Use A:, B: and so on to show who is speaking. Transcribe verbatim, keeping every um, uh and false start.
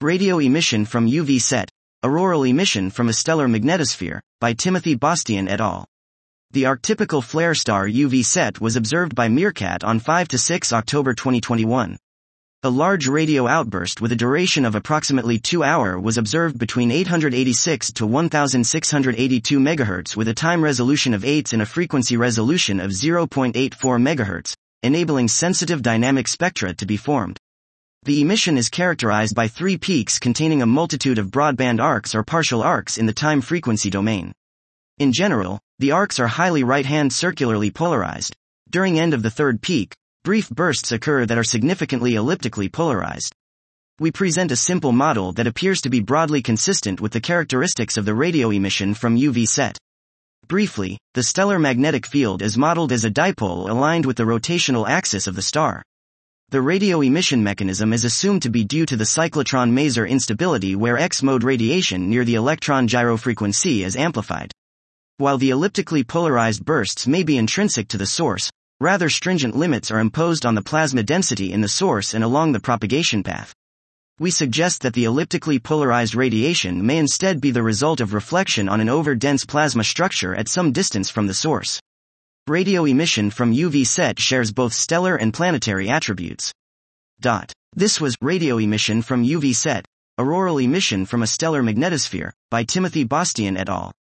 A: Radio emission from U V set, auroral emission from a stellar magnetosphere, by Timothy Bastian et al. The archetypical flare star U V set was observed by Meerkat on five to six October twenty twenty-one. A large radio outburst with a duration of approximately two hours was observed between eight hundred eighty-six to one thousand six hundred eighty-two megahertz with a time resolution of eights and a frequency resolution of zero point eight four megahertz, enabling sensitive dynamic spectra to be formed. The emission is characterized by three peaks containing a multitude of broadband arcs or partial arcs in the time-frequency domain. In general, the arcs are highly right-hand circularly polarized. During end of the third peak, brief bursts occur that are significantly elliptically polarized. We present a simple model that appears to be broadly consistent with the characteristics of the radio emission from U V set. Briefly, the stellar magnetic field is modeled as a dipole aligned with the rotational axis of the star. The radio emission mechanism is assumed to be due to the cyclotron maser instability where X-mode radiation near the electron gyrofrequency is amplified. While the elliptically polarized bursts may be intrinsic to the source, rather stringent limits are imposed on the plasma density in the source and along the propagation path. We suggest that the elliptically polarized radiation may instead be the result of reflection on an over-dense plasma structure at some distance from the source. Radio emission from U V set shares both stellar and planetary attributes. Dot. This was Radio emission from U V set, auroral emission from a stellar magnetosphere, by Timothy Bastian et al.